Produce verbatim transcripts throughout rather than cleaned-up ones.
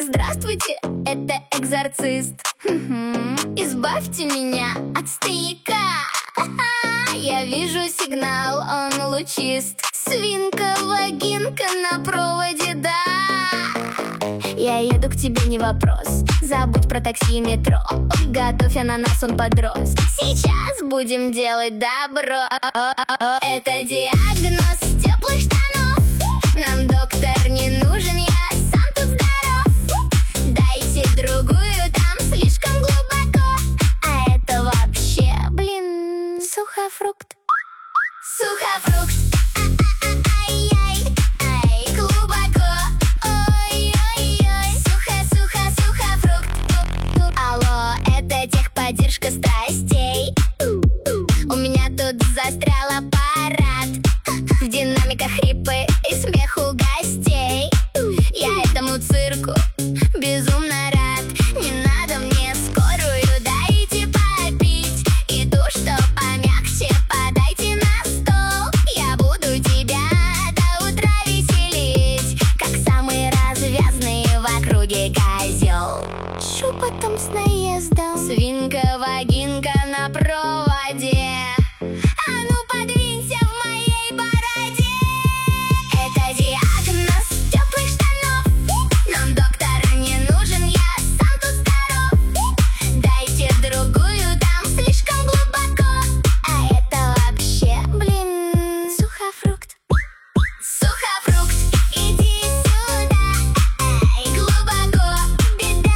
Здравствуйте, это экзорцист. Избавьте меня от стояка. Я вижу сигнал, он лучист. Свинка-вагинка на проводе, да. Я еду к тебе, не вопрос. Забудь про такси и метро. Готовь ананас, он подрос. Сейчас будем делать добро. Это диагноз теплых штанов. Нам доктор не нужен, я сам тут здоров. Дайте другую, там слишком глубоко. А это вообще, блин, сухофрукт. Сухофрукт. Поддержка страстей. У меня тут застрял аппарат. В динамиках хрипы и смех у гостей. Я этому цирку безумно рад. Не надо мне скорую, дайте попить. И ту, что помягче, подайте на стол. Я буду тебя до утра веселить, как самый развязный в округе козел. Шепотом с наездом. Свинка-вагинка на проводе. А ну подвинься в моей бороде. Это диагноз теплых штанов. Нам доктор не нужен, я сам тут здоров. Дайте другую, там слишком глубоко. А это вообще, блин, сухофрукт. Сухофрукт, иди сюда. Эй, глубоко, беда.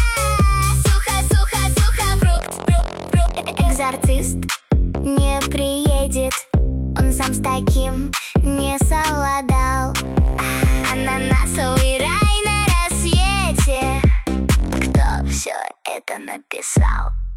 Экзорцист не приедет, он сам с таким не совладал. Ананасовый рай на рассвете. Кто все это написал?